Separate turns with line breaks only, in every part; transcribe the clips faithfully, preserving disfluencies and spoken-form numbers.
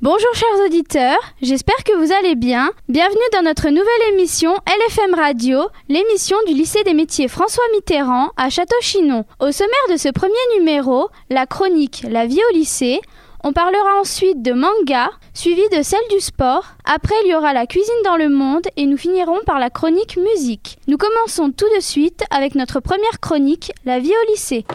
Bonjour chers auditeurs, j'espère que vous allez bien. Bienvenue dans notre nouvelle émission L F M Radio, l'émission du lycée des métiers François Mitterrand à Château-Chinon. Au sommaire de ce premier numéro, la chronique La vie au lycée. On parlera ensuite de manga, suivi de celle du sport. Après, il y aura la cuisine dans le monde et nous finirons par la chronique musique. Nous commençons tout de suite avec notre première chronique, La vie au lycée.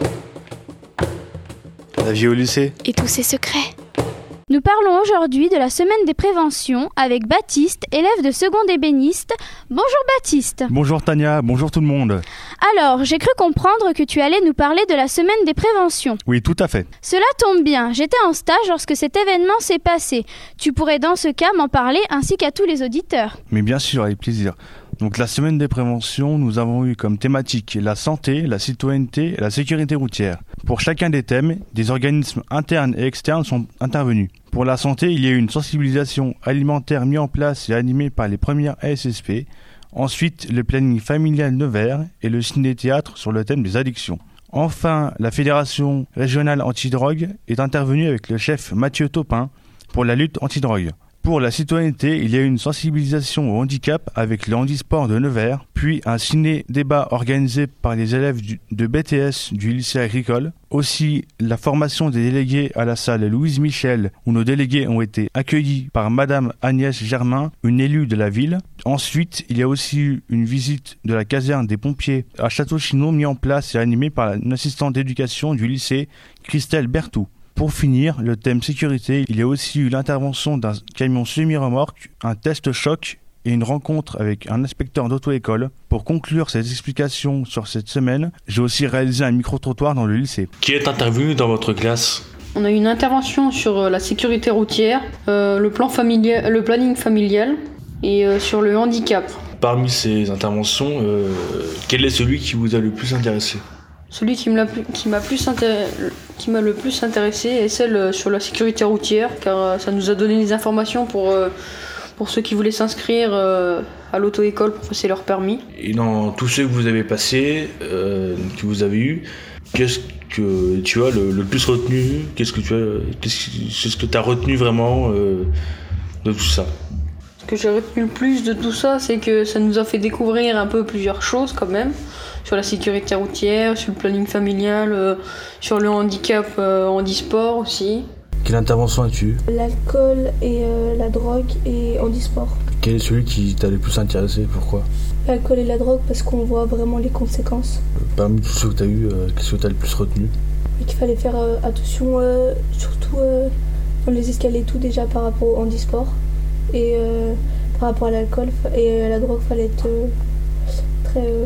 La vie au lycée
Et tous ses secrets. Nous parlons aujourd'hui de la semaine des préventions avec Baptiste, élève de seconde ébéniste. Bonjour Baptiste.
Bonjour Tania, bonjour tout le monde.
Alors, j'ai cru comprendre que tu allais nous parler de la semaine des préventions.
Oui, tout à fait.
Cela tombe bien, j'étais en stage lorsque cet événement s'est passé. Tu pourrais dans ce cas m'en parler ainsi qu'à tous les auditeurs.
Mais bien sûr, avec plaisir. Donc la semaine des préventions, nous avons eu comme thématique la santé, la citoyenneté et la sécurité routière. Pour chacun des thèmes, des organismes internes et externes sont intervenus. Pour la santé, il y a eu une sensibilisation alimentaire mise en place et animée par les premières A S S P. Ensuite, le planning familial Nevers et le ciné-théâtre sur le thème des addictions. Enfin, la Fédération régionale antidrogue est intervenue avec le chef Mathieu Topin pour la lutte antidrogue. Pour la citoyenneté, il y a eu une sensibilisation au handicap avec le handisport de Nevers, puis un ciné-débat organisé par les élèves du, de B T S du lycée agricole. Aussi, la formation des délégués à la salle Louise Michel, où nos délégués ont été accueillis par Madame Agnès Germain, une élue de la ville. Ensuite, il y a aussi eu une visite de la caserne des pompiers à Château-Chinon, mis en place et animée par une assistante d'éducation du lycée, Christelle Berthoud. Pour finir, le thème sécurité, il y a aussi eu l'intervention d'un camion semi-remorque, un test choc et une rencontre avec un inspecteur d'auto-école. Pour conclure ces explications sur cette semaine, j'ai aussi réalisé un micro-trottoir dans le lycée.
Qui est intervenu dans votre classe ?
On a eu une intervention sur la sécurité routière, euh, le, plan familial, le planning familial et euh, sur le handicap.
Parmi ces interventions, euh, quel est celui qui vous a le plus intéressé ?
Celui qui m'a, qui, m'a plus intér... qui m'a le plus intéressé est celle sur la sécurité routière, car ça nous a donné des informations pour, pour ceux qui voulaient s'inscrire à l'auto-école pour passer leur permis.
Et dans tous ceux que vous avez passés, euh, que vous avez eus, qu'est-ce que tu as le, le plus retenu ? Qu'est-ce que tu as, qu'est-ce, qu'est-ce que tu as retenu vraiment euh, de tout ça ?
Ce que j'ai retenu le plus de tout ça, c'est que ça nous a fait découvrir un peu plusieurs choses quand même. Sur la sécurité routière, sur le planning familial, euh, sur le handicap euh, handisport aussi.
Quelle intervention as-tu eu ?
L'alcool et euh, la drogue et handisport.
Quel est celui qui t'a le plus intéressé ? Pourquoi ?
L'alcool et la drogue parce qu'on voit vraiment les conséquences.
Parmi tous ceux que tu as eu, euh, qu'est-ce que tu as le plus retenu ?
Et qu'il fallait faire euh, attention, euh, surtout euh, dans les escaliers et tout déjà par rapport au handisport. Et euh, par rapport à l'alcool et à la drogue, il fallait être euh, très... Euh,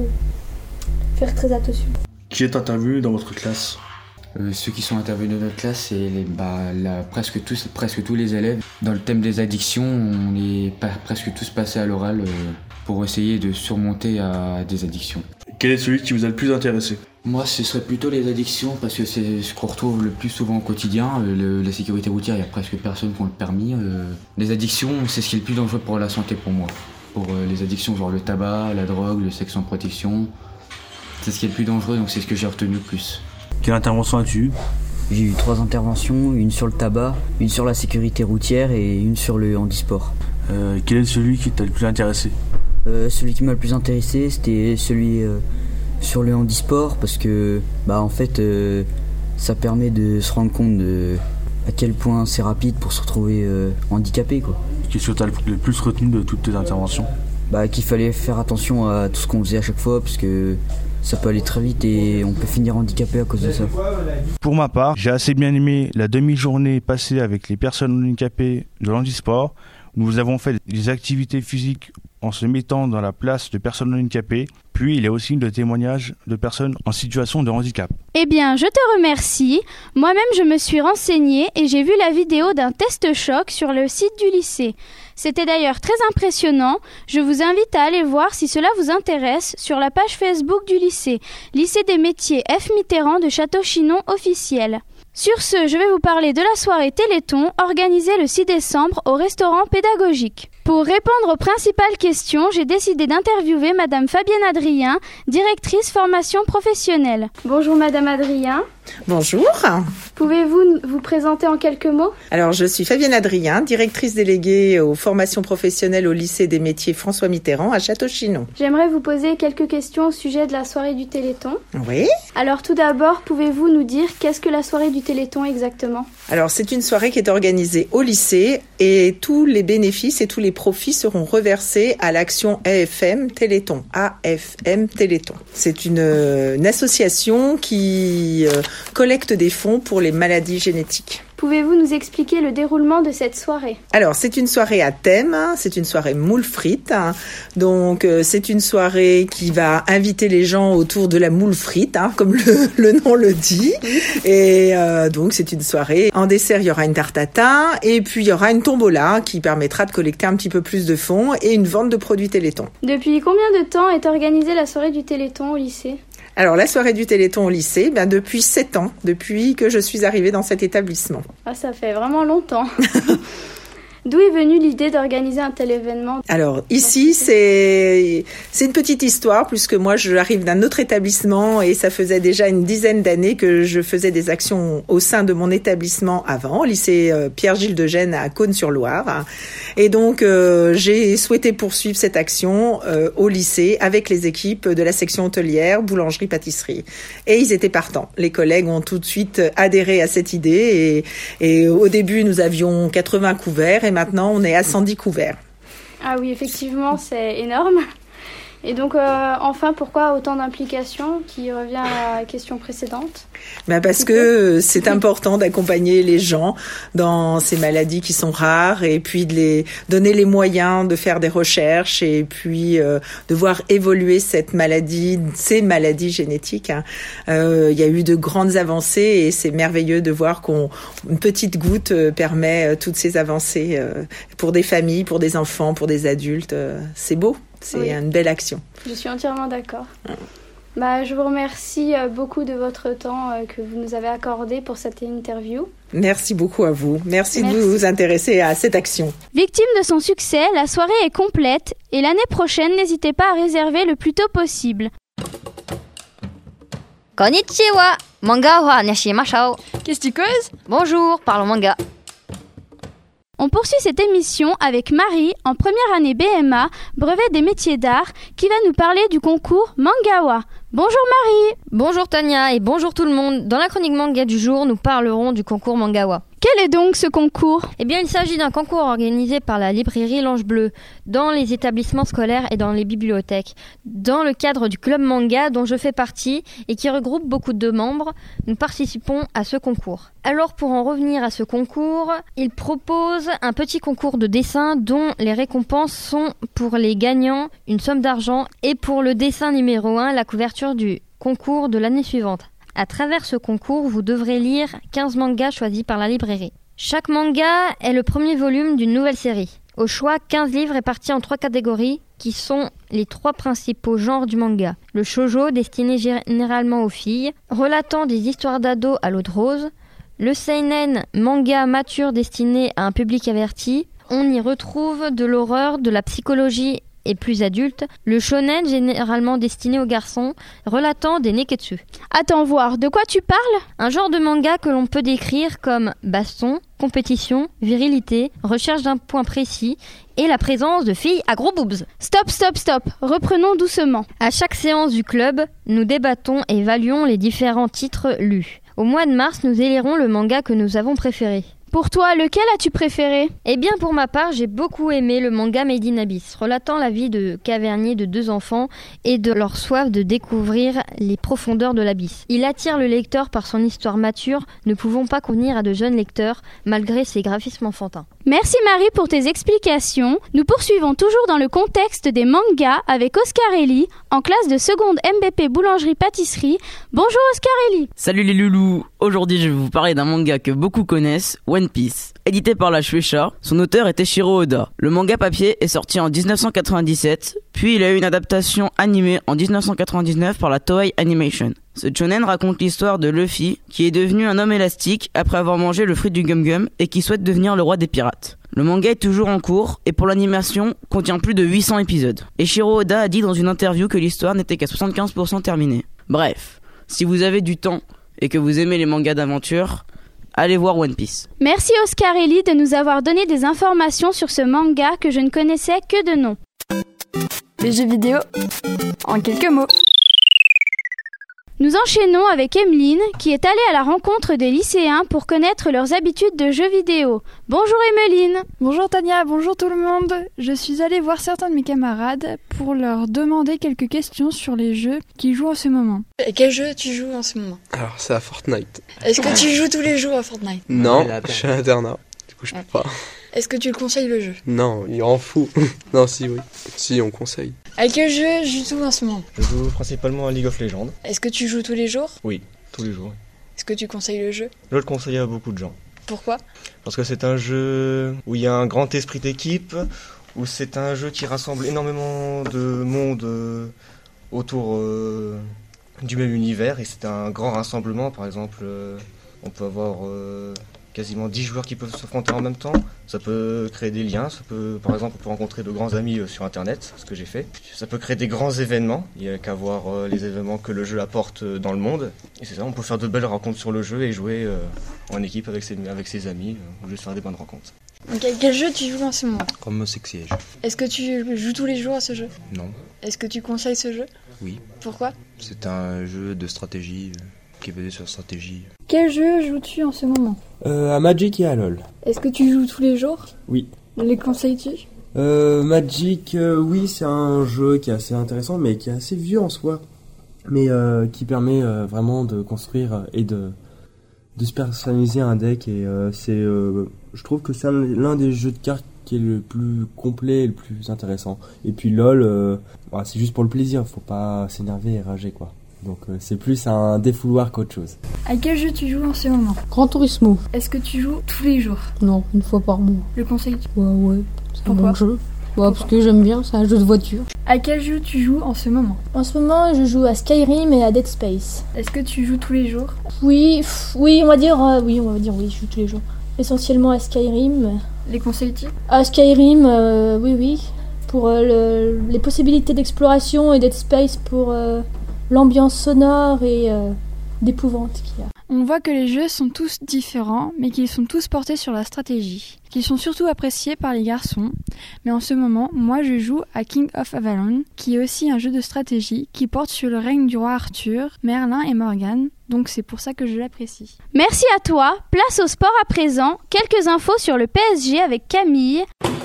faire très attention.
Qui est intervenu dans votre classe ?
euh, Ceux qui sont intervenus dans notre classe, c'est les, bah, la, presque, tous, presque tous les élèves. Dans le thème des addictions, on est pas, presque tous passés à l'oral euh, pour essayer de surmonter à des addictions.
Quel est celui qui vous a le plus intéressé ?
Moi, ce serait plutôt les addictions parce que c'est ce qu'on retrouve le plus souvent au quotidien. Le, la sécurité routière, il n'y a presque personne qui a le permis. Euh, les addictions, c'est ce qui est le plus dangereux pour la santé pour moi. Pour euh, les addictions, genre le tabac, la drogue, le sexe sans protection. C'est ce qui est le plus dangereux, donc c'est ce que j'ai retenu le plus.
Quelle intervention as-tu eu ?
J'ai eu trois interventions, une sur le tabac, une sur la sécurité routière et une sur le handisport.
Euh, quel est celui qui t'a le plus intéressé ?
euh, Celui qui m'a le plus intéressé, c'était celui euh, sur le handisport, parce que bah, en fait, euh, ça permet de se rendre compte de à quel point c'est rapide pour se retrouver euh, handicapé, quoi.
Qu'est-ce que tu as le plus retenu de toutes tes interventions ?
Bah, qu'il fallait faire attention à tout ce qu'on faisait à chaque fois, parce que ça peut aller très vite et on peut finir handicapé à cause de ça.
Pour ma part, j'ai assez bien aimé la demi-journée passée avec les personnes handicapées de l'handisport. Nous avons fait des activités physiques en se mettant dans la place de personnes handicapées. Puis il y a aussi le témoignage de personnes en situation de handicap.
Eh bien, je te remercie. Moi-même, je me suis renseignée et j'ai vu la vidéo d'un test choc sur le site du lycée. C'était d'ailleurs très impressionnant. Je vous invite à aller voir si cela vous intéresse sur la page Facebook du lycée, Lycée des métiers F. Mitterrand de Château-Chinon officiel. Sur ce, je vais vous parler de la soirée Téléthon organisée le six décembre au restaurant pédagogique. Pour répondre aux principales questions, j'ai décidé d'interviewer Madame Fabienne Adrien, directrice formation professionnelle. Bonjour Madame Adrien.
Bonjour.
Pouvez-vous vous présenter en quelques mots ?
Alors, je suis Fabienne Adrien, directrice déléguée aux formations professionnelles au lycée des métiers François Mitterrand à Château-Chinon.
J'aimerais vous poser quelques questions au sujet de la soirée du Téléthon.
Oui.
Alors, tout d'abord, pouvez-vous nous dire qu'est-ce que la soirée du Téléthon exactement ?
Alors, c'est une soirée qui est organisée au lycée et tous les bénéfices et tous les profits seront reversés à l'action A F M Téléthon. A F M Téléthon. C'est une, une association qui euh, collecte des fonds pour les maladies génétiques.
Pouvez-vous nous expliquer le déroulement de cette soirée ?
Alors, c'est une soirée à thème, hein, c'est une soirée moule frite. Hein, donc, euh, c'est une soirée qui va inviter les gens autour de la moule frite, hein, comme le, le nom le dit. Et euh, donc, c'est une soirée. En dessert, il y aura une tarte tatin et puis il y aura une tombola qui permettra de collecter un petit peu plus de fonds et une vente de produits Téléthon.
Depuis combien de temps est organisée la soirée du Téléthon au lycée ?
Alors, la soirée du Téléthon au lycée, ben, depuis sept ans, depuis que je suis arrivée dans cet établissement.
Ah, ça fait vraiment longtemps. D'où est venue l'idée d'organiser un tel événement ?
Alors ici, c'est c'est une petite histoire puisque moi j'arrive d'un autre établissement et ça faisait déjà une dizaine d'années que je faisais des actions au sein de mon établissement avant, au lycée Pierre-Gilles de Gênes à Cosne-sur-Loire. Et donc euh, j'ai souhaité poursuivre cette action euh, au lycée avec les équipes de la section hôtelière, boulangerie-pâtisserie. Et ils étaient partants. Les collègues ont tout de suite adhéré à cette idée et, et au début nous avions quatre-vingts couverts et maintenant, on est à cent dix couverts.
Ah oui, effectivement, c'est énorme. Et donc, euh, enfin, pourquoi autant d'implications qui revient à la question précédente ?
Ben parce que c'est important d'accompagner les gens dans ces maladies qui sont rares et puis de les donner les moyens de faire des recherches et puis euh, de voir évoluer cette maladie, ces maladies génétiques. Hein. Euh, il y a eu de grandes avancées et c'est merveilleux de voir qu'on une petite goutte euh, permet euh, toutes ces avancées euh, pour des familles, pour des enfants, pour des adultes. Euh, c'est beau. C'est oui. Une belle action.
Je suis entièrement d'accord. Mmh. Bah, je vous remercie beaucoup de votre temps que vous nous avez accordé pour cette interview.
Merci beaucoup à vous. Merci, Merci. de vous intéresser à cette action.
Victime de son succès, la soirée est complète et l'année prochaine, n'hésitez pas à réserver le plus tôt possible.
Konnichiwa, manga wa nashimashou.
Qu'est-ce que tu causes ?
Bonjour, parlons manga.
On poursuit cette émission avec Marie, en première année B M A, brevet des métiers d'art, qui va nous parler du concours Mangawa. Bonjour Marie.
Bonjour Tania et bonjour tout le monde. Dans la chronique manga du jour, nous parlerons du concours Mangawa.
Quel est donc ce concours ?
Eh bien, il s'agit d'un concours organisé par la librairie L'Ange Bleu, dans les établissements scolaires et dans les bibliothèques. Dans le cadre du club manga dont je fais partie et qui regroupe beaucoup de membres, nous participons à ce concours. Alors, pour en revenir à ce concours, il propose un petit concours de dessin dont les récompenses sont pour les gagnants une somme d'argent et pour le dessin numéro un, la couverture du concours de l'année suivante. À travers ce concours, vous devrez lire quinze mangas choisis par la librairie. Chaque manga est le premier volume d'une nouvelle série. Au choix, quinze livres répartis en trois catégories qui sont les trois principaux genres du manga. Le shoujo, destiné généralement aux filles, relatant des histoires d'ados à l'eau de rose. Le seinen, manga mature destiné à un public averti. On y retrouve de l'horreur, de la psychologie et plus adulte, le shonen généralement destiné aux garçons, relatant des neketsu.
Attends voir, de quoi tu parles ?
Un genre de manga que l'on peut décrire comme baston, compétition, virilité, recherche d'un point précis et la présence de filles à gros boobs.
Stop, stop, stop, reprenons doucement.
À chaque séance du club, nous débattons et évaluons les différents titres lus. Au mois de mars, nous élirons le manga que nous avons préféré.
Pour toi, lequel as-tu préféré ?
Eh bien, pour ma part, j'ai beaucoup aimé le manga Made in Abyss, relatant la vie de caverniers de deux enfants et de leur soif de découvrir les profondeurs de l'abysse. Il attire le lecteur par son histoire mature, ne pouvant pas convenir à de jeunes lecteurs, malgré ses graphismes enfantins.
Merci Marie pour tes explications. Nous poursuivons toujours dans le contexte des mangas avec Oscar Elie, en classe de seconde M B P boulangerie-pâtisserie. Bonjour Oscar Elie.
Salut les loulous. Aujourd'hui, je vais vous parler d'un manga que beaucoup connaissent, One Piece. Édité par la Shueisha, son auteur était Shiro Oda. Le manga papier est sorti en dix-neuf cent quatre-vingt-dix-sept, puis il a eu une adaptation animée en dix-neuf cent quatre-vingt-dix-neuf par la Toei Animation. Ce shonen raconte l'histoire de Luffy, qui est devenu un homme élastique après avoir mangé le fruit du gum-gum et qui souhaite devenir le roi des pirates. Le manga est toujours en cours et pour l'animation contient plus de huit cents épisodes. Et Shiro Oda a dit dans une interview que l'histoire n'était qu'à soixante-quinze pour cent terminée. Bref, si vous avez du temps et que vous aimez les mangas d'aventure, allez voir One Piece.
Merci Oscarelli de nous avoir donné des informations sur ce manga que je ne connaissais que de nom.
Les jeux vidéo, en quelques mots.
Nous enchaînons avec Emeline, qui est allée à la rencontre des lycéens pour connaître leurs habitudes de jeux vidéo. Bonjour Emeline.
Bonjour Tania, bonjour tout le monde. Je suis allée voir certains de mes camarades pour leur demander quelques questions sur les jeux qu'ils jouent en ce moment.
Et quel jeu tu joues en ce moment?
Alors, c'est à Fortnite.
Est-ce que tu joues tous les jours à Fortnite?
Non, je suis à l'internat. Du coup, je peux pas.
Est-ce que tu le conseilles le jeu?
Non, il en fout. Non, si, oui. Si, on conseille.
À quel jeu joues-tu en ce moment?
Je joue principalement à League of Legends.
Est-ce que tu joues tous les jours?
Oui, tous les jours.
Est-ce que tu conseilles le jeu?
Je le conseille à beaucoup de gens.
Pourquoi?
Parce que c'est un jeu où il y a un grand esprit d'équipe, où c'est un jeu qui rassemble énormément de monde euh, autour euh, du même univers, et c'est un grand rassemblement. Par exemple, euh, on peut avoir euh, quasiment dix joueurs qui peuvent s'affronter en même temps. Ça peut créer des liens, ça peut, par exemple, on peut rencontrer de grands amis euh, sur Internet, ce que j'ai fait. Ça peut créer des grands événements, il n'y a qu'à voir euh, les événements que le jeu apporte euh, dans le monde. Et c'est ça, on peut faire de belles rencontres sur le jeu et jouer euh, en équipe avec ses, avec ses amis, euh, ou juste faire des bonnes rencontres.
Donc, quel jeu tu joues en ce moment?
Comme Six Siege.
Est-ce que tu joues tous les jours à ce jeu?
Non.
Est-ce que tu conseilles ce jeu?
Oui.
Pourquoi?
C'est un jeu de stratégie euh, qui est basé sur la stratégie.
Quel jeu joues-tu en ce moment?
Euh, à Magic et à LoL.
Est-ce que tu joues tous les jours?
Oui.
Les conseilles-tu?
euh, Magic, euh, oui, c'est un jeu qui est assez intéressant, mais qui est assez vieux en soi. Mais euh, qui permet euh, vraiment de construire et de, de se personnaliser un deck. Et euh, c'est, euh, je trouve que c'est un, l'un des jeux de cartes qui est le plus complet et le plus intéressant. Et puis LoL, euh, bah, c'est juste pour le plaisir, faut pas s'énerver et rager, quoi. Donc euh, c'est plus un défouloir qu'autre chose.
À quel jeu tu joues en ce moment?
Gran Turismo.
Est-ce que tu joues tous les jours?
Non, une fois par mois.
Le conseilles-tu?
Ouais, ouais. C'est
Pourquoi?
un bon jeu. Ouais, parce que j'aime bien, c'est un jeu de voiture.
À quel jeu tu joues en ce moment?
En ce moment, je joue à Skyrim et à Dead Space.
Est-ce que tu joues tous les jours?
Oui, pff, oui, on va dire, euh, oui, on va dire oui, je joue tous les jours. Essentiellement à Skyrim.
Les conseilles-tu?
À Skyrim, euh, oui, oui. Pour euh, le, les possibilités d'exploration et Dead Space pour euh, l'ambiance sonore et euh, d'épouvante qu'il y a.
On voit que les jeux sont tous différents, mais qu'ils sont tous portés sur la stratégie, qu'ils sont surtout appréciés par les garçons. Mais en ce moment, moi je joue à King of Avalon, qui est aussi un jeu de stratégie qui porte sur le règne du roi Arthur, Merlin et Morgane, donc c'est pour ça que je l'apprécie.
Merci à toi, place au sport à présent, quelques infos sur le P S G avec Camille.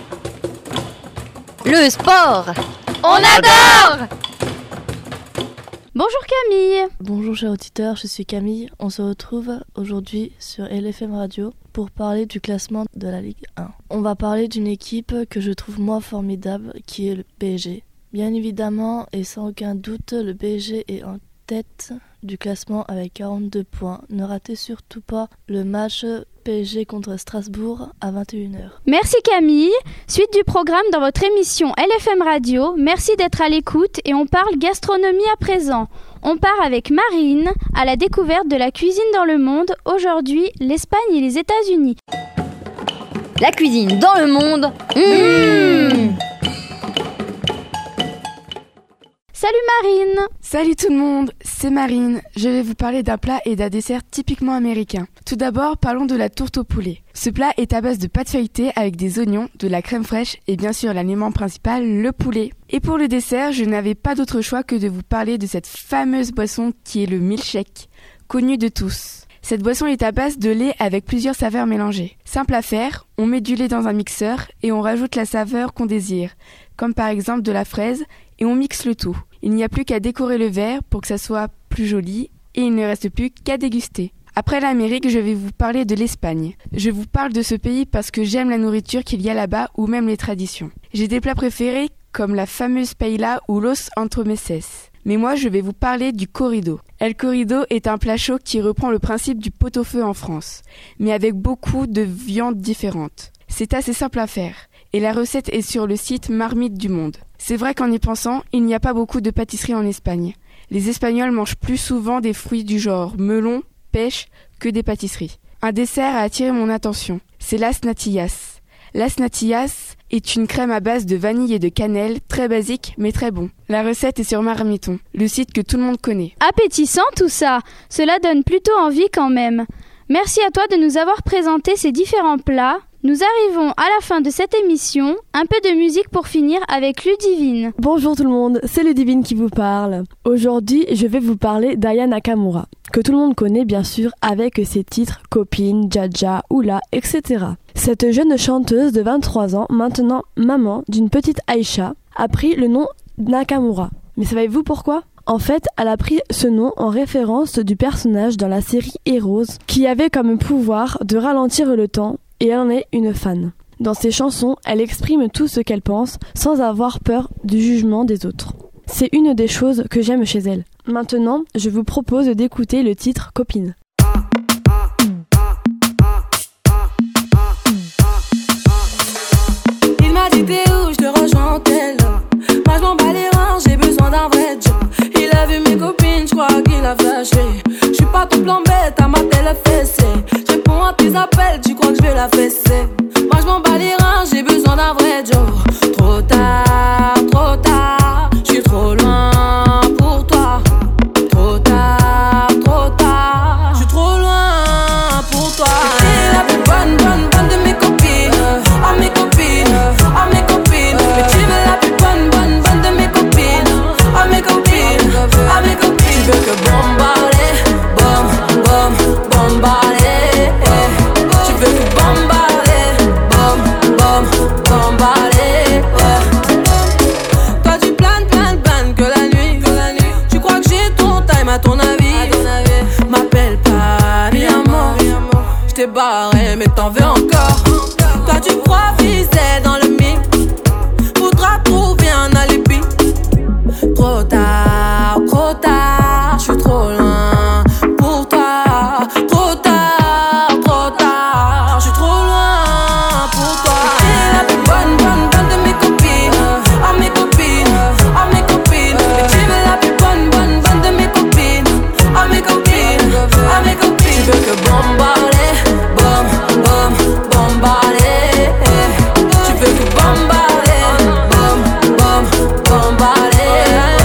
Le sport,
on adore! Bonjour Camille.
Bonjour chers auditeurs, je suis Camille. On se retrouve aujourd'hui sur L F M Radio pour parler du classement de la Ligue un. On va parler d'une équipe que je trouve moi formidable, qui est le P S G. Bien évidemment et sans aucun doute, le P S G est en tête du classement avec quarante-deux points. Ne ratez surtout pas le match P S G contre Strasbourg à vingt et une heures.
Merci Camille. Suite du programme dans votre émission L F M Radio. Merci d'être à l'écoute et on parle gastronomie à présent. On part avec Marine à la découverte de la cuisine dans le monde. Aujourd'hui, l'Espagne et les États-Unis.
La cuisine dans le monde. Mmh.
Salut Marine!
Salut tout le monde, c'est Marine. Je vais vous parler d'un plat et d'un dessert typiquement américain. Tout d'abord, parlons de la tourte au poulet. Ce plat est à base de pâte feuilletée avec des oignons, de la crème fraîche et bien sûr l'aliment principal, le poulet. Et pour le dessert, je n'avais pas d'autre choix que de vous parler de cette fameuse boisson qui est le milkshake, connu de tous. Cette boisson est à base de lait avec plusieurs saveurs mélangées. Simple à faire, on met du lait dans un mixeur et on rajoute la saveur qu'on désire, comme par exemple de la fraise, et on mixe le tout. Il n'y a plus qu'à décorer le verre pour que ça soit plus joli et il ne reste plus qu'à déguster. Après l'Amérique, je vais vous parler de l'Espagne. Je vous parle de ce pays parce que j'aime la nourriture qu'il y a là-bas ou même les traditions. J'ai des plats préférés comme la fameuse paella ou los entremeses. Mais moi, je vais vous parler du corrido. El corrido est un plat chaud qui reprend le principe du pot-au-feu en France, mais avec beaucoup de viandes différentes. C'est assez simple à faire, et la recette est sur le site Marmite du Monde. C'est vrai qu'en y pensant, il n'y a pas beaucoup de pâtisseries en Espagne. les Espagnols mangent plus souvent des fruits du genre melon, pêche que des pâtisseries. Un dessert a attiré mon attention, c'est las natillas. Las natillas est une crème à base de vanille et de cannelle, très basique mais très bon. La recette est sur Marmiton, le site que tout le monde connaît.
Appétissant tout ça, cela donne plutôt envie quand même. Merci à toi de nous avoir présenté ces différents plats. Nous arrivons à la fin de cette émission, un peu de musique pour finir avec Ludivine.
Bonjour tout le monde, c'est Ludivine qui vous parle. Aujourd'hui, je vais vous parler d'Aya Nakamura, que tout le monde connaît bien sûr avec ses titres Copine, Jaja, Oula, et cetera. Cette jeune chanteuse de vingt-trois ans, maintenant maman d'une petite Aïcha, a pris le nom Nakamura. Mais savez-vous pourquoi ? En fait, elle a pris ce nom en référence du personnage dans la série Heroes qui avait comme pouvoir de ralentir le temps et elle en est une fan. Dans ses chansons, elle exprime tout ce qu'elle pense sans avoir peur du jugement des autres. C'est une des choses que j'aime chez elle. Maintenant, je vous propose d'écouter le titre Copine.
Il m'a dit t'es où, je te rejoins en tel. Moi je m'en bats les reins, j'ai besoin d'un vrai job. Il a vu mes copines, je crois qu'il a flashé. Je suis pas ton plan bête, à ma télé fessée. Je réponds à tes appels, tu crois que je vais la fesser. Moi je m'en bats les reins, j'ai besoin d'un vrai job. Trop tard, trop tard, je suis trop loin pour toi. Trop tard, trop tard, je suis trop loin pour toi. T'es la plus bonne, bonne, bonne de mes copines. À mes copines, à mes copines. Mais tu veux la plus bonne, bonne, bonne de mes copines. À mes copines, à mes copines. Tu veux que bombarder, bom, bom, bombarder. Tu veux que bombarder, bom, bom, bombarder. Toi tu planes, planes, planes que la nuit. Tu crois que j'ai ton time à ton avis. M'appelle pas mi amor. J't'ai barré mais t'en veux encore. Toi tu crois viser dans le mille. Faudra trouver un alibi. Trop tard, trop tard, je suis trop loin pour toi. Trop tard, trop tard, je suis trop loin pour toi. T'es la plus bonne, bonne, bonne de mes copines. À mes copines, à mes copines. Mais tu veux la plus bonne, bonne, bonne de mes copines. À mes copines, à mes copines. Tu veux que bombarder, bom, bom, bombarder. Tu veux que bombarder, bom, bom, bombarder.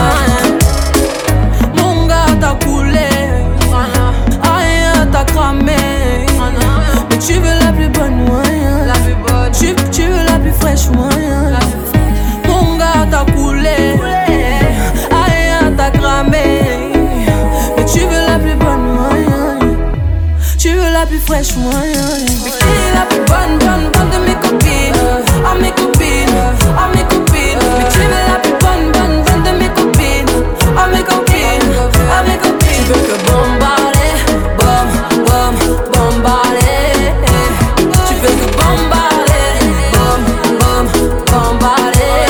Mon gars t'as coulé, aïe t'as cramé. Mais tu veux la plus bonne moyen. Tu, tu veux la plus fraîche moyen. Mon gars t'as coulé, aïe t'as cramé. Mais tu veux la plus bonne moyen. Tu veux la plus fraîche moyen. Mais qui est la plus bonne, bonne, bonne de mes copines. À mes copines, à mes copines. Mais tu veux la plus bonne, bonne, bonne de mes copines. À mes copines, à mes copines. Tu veux que bombarder, bom, bom, bombarder. Tu veux que bombarder, bom, bom, bombarder.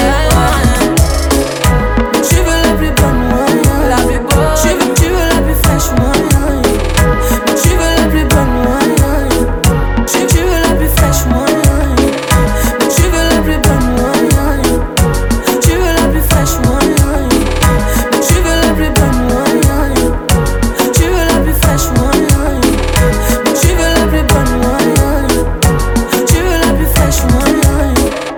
Mais tu veux la plus bonne moyen. La plus bonne. Tu veux, tu veux la plus fraîche moyen. Mais tu veux la plus bonne moyen. Tu, tu veux la plus fraîche moyen. Mais tu veux la plus bonne moyen. Tu veux la plus fraîche moyen. Mais tu veux la plus bonne moyen. Tu veux la plus fraîche moyen. Mais tu veux la plus bonne moyen. Tu veux la plus fraîche moyen.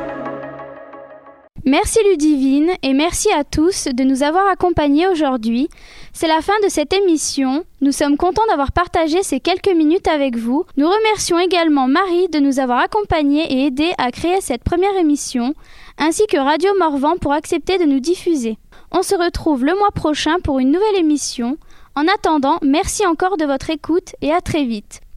Merci Ludivine et merci à tous de nous avoir accompagnés aujourd'hui. C'est la fin de cette émission. Nous sommes contents d'avoir partagé ces quelques minutes avec vous. Nous remercions également Marie de nous avoir accompagnés et aidés à créer cette première émission, ainsi que Radio Morvan pour accepter de nous diffuser. On se retrouve le mois prochain pour une nouvelle émission. En attendant, merci encore de votre écoute et à très vite.